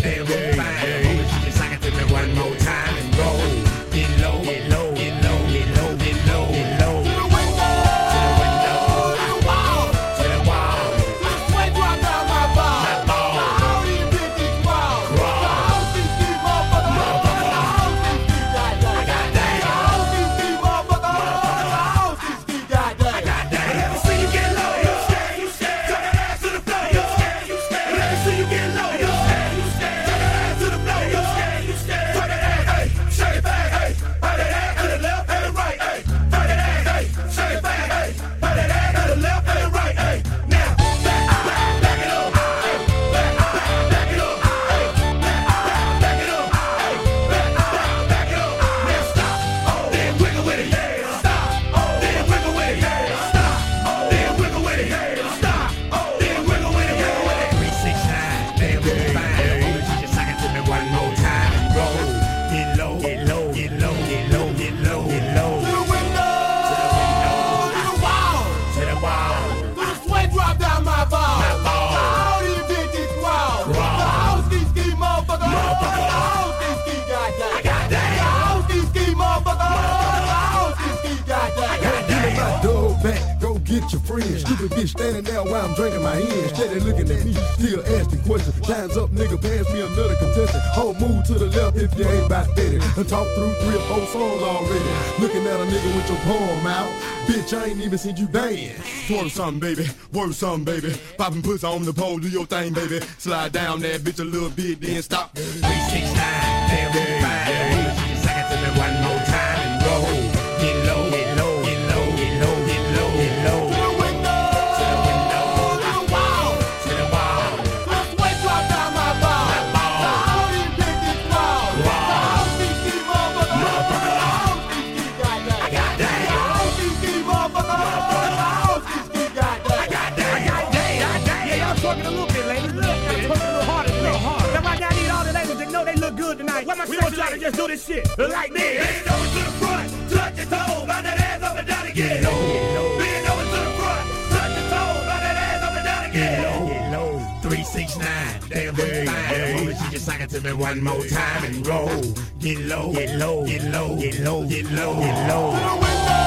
damn fine. She just sock it to me one more time and roll. Get low, get low, get low, get low, get low, get low. To the window, to the window, to the wall, to the wall. I swear drop down my ball. My ball. I don't even pick this wall. I don't think these motherfuckers. I don't think these goddamn. I got that. I don't think these motherfuckers. I don't think these goddamn. I got that. Let me see you get low. You scared, you scared. Turn that ass to the floor. You scared, you scared. Let me see you get low. You scared, you scared. Turn that ass to the floor. You scared, you scared. Turn that ass, hey, shake it back, hey. Turn that ass to the left and the right, hey. Turn that ass, hey, shake it back, hey. Turn that ass to the left and the right, hey. Now, back it up, hey. Back it up, hey. Back it up, hey. Back it up. Now stop, then wiggle with it, yeah. Stop, then wiggle with it, yeah. Stop, then wiggle with it, yeah. Stop, then wiggle with it, yeah. 369, damn fine. She just sock it to me one more time and roll. Get low, get low, get low, get low, get low, get low. To the window, to the window, to the wall, to the wall. To the sweat drop down my ball. My ball. I don't even pick this wall. I don't ski motherfucker. I don't ski goddamn. I got that. I don't ski motherfucker. I don't ski goddamn. I got that. Give me my dog back, go get your friend. Stupid bitch standing there while I'm drinking my hand. Steady looking at me, still asking questions. Time's up, nigga, pass me another contestant. Whole move to the left if you ain't about steady. Done talked through 3 or 4 songs already. Looking at a nigga with your palm out. Bitch, I ain't even seen you dance. Twerk something, baby, work something, baby. Poppin' pussy on the pole, do your thing, baby. Slide down that bitch a little bit, then stop. 369, damn fine. She just sock it to me one more time and roll. Get low, get low, get low, get low, get low, get low. To the window, to the window, to the wall, to the wall. To the sweat drop down my ball. My ball. I don't even pick this wall. I don't think these motherfuckers. I don't think these goddamn. I got that. I don't think these motherfuckers. I don't think these goddamn. I got that. I got that. Yeah, y'all twerking a little bit, ladies. Y'all twerking a little harder, a little harder. That's why I need all the ladies that know they look good tonight. We want y'all to just do this shit like this. Bend over to the front, touch your toes, bout that ass up and down again. Bend over to the front, touch your toes, bout that ass up and down again. Get low, 369, damn fine. She just sock it to me one more time and roll. Get low, get low, get low, get low, get low, get low. To the window.